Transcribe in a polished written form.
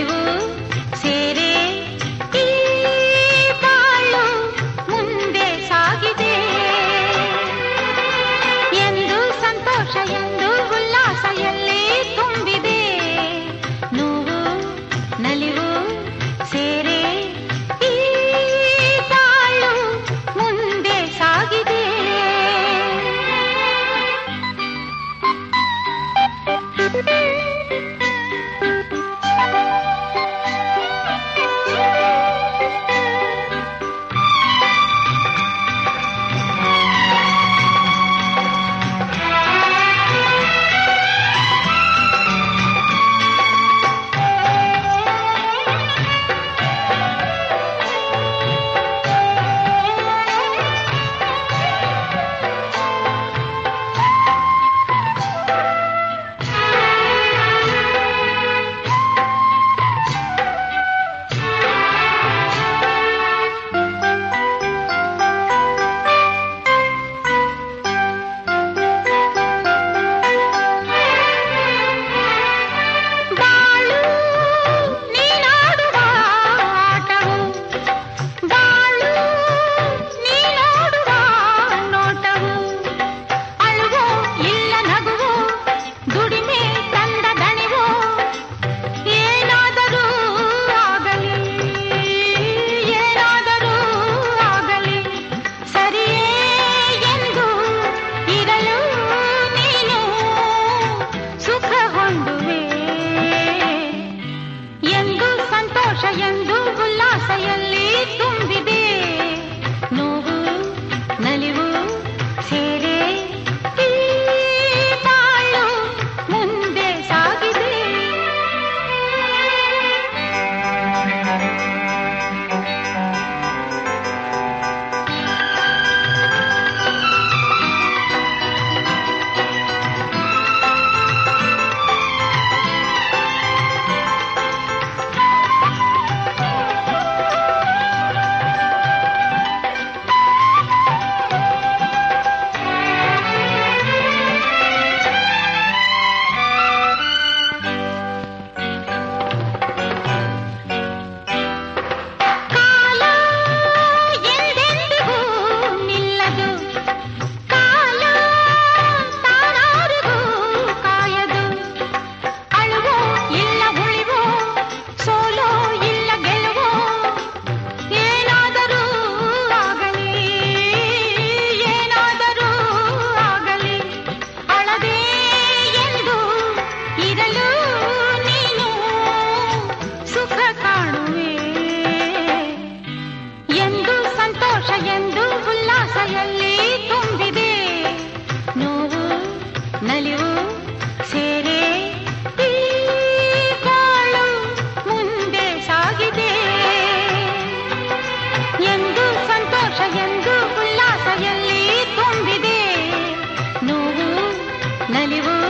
ನಲಿವು ಸೇರೆ ಈ ಬಾಳು ಮುಂದೆ ಸಾಗಿದೆ ಎಂದು ಸಂತೋಷ ಎಂದು ಉಲ್ಲಾಸ ಎಲ್ಲಿ ತುಂಬಿದೆ ನೋವು ನಲಿವು ಸೇರೆ ಈ ಬಾಳು ಮುಂದೆ ಸಾಗಿದೆ ಎಂದು ಉಲ್ಲಾಸ ಎಲ್ಲಿ ತುಂಬಿದೆ ನೋವು ನಲಿವು ಸೇರೆ ಈ ಬಾಳು ಮುಂದೆ ಸಾಗಿದೆ ಎಂದು ಉಲ್ಲಾಸ ಎಲ್ಲಿ ತುಂಬಿದೆ ನೋವು ನಲಿವು ಸೇರೆ ಈ ಬಾಳು ಮುಂದೆ ಸಾಗಿದೆ ಎಂದು ಸಂತೋಷ ಎಂದು ಉಲ್ಲಾಸ ಎಲ್ಲಿ ತುಂಬಿದೆ ನೋವು ನಲಿವು